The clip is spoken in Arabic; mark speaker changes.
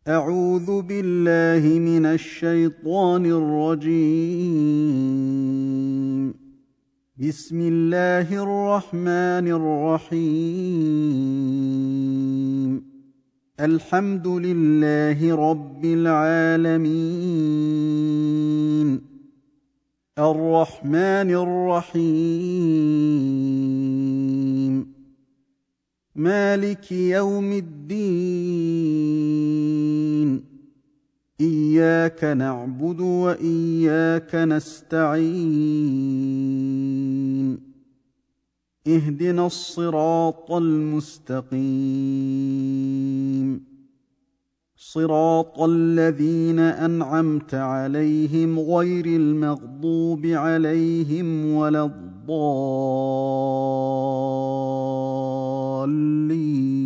Speaker 1: أعوذ بالله من الشيطان الرجيم. بسم الله الرحمن الرحيم. الحمد لله رب العالمين، الرحمن الرحيم، مالك يوم الدين. إياك نعبد وإياك نستعين. اهدنا الصراط المستقيم، صراط الذين أنعمت عليهم غير المغضوب عليهم ولا الضالين.